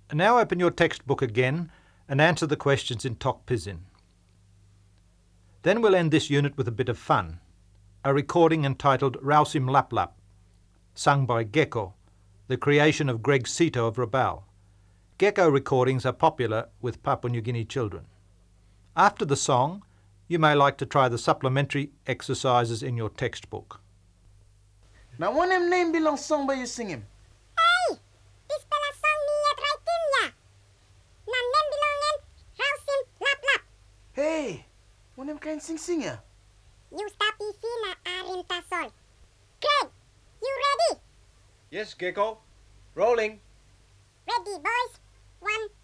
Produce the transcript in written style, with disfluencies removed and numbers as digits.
Now open your textbook again and answer the questions in Tok Pisin. Then we'll end this unit with a bit of fun, a recording entitled Rausim Lap Lap, sung by Gecko, the creation of Greg Sito of Rabaul. Gecko recordings are popular with Papua New Guinea children. After the song, you may like to try the supplementary exercises in your textbook. Now one of them name belong song by you sing him. Hey! This fella song me at writing ya. Nan nem belongen Rausim Lap Lap. Hey! One of them kind sing ya. You stop easy na arim tasol. Greg, you ready? Yes, Gecko. Rolling. Ready, boys. 1,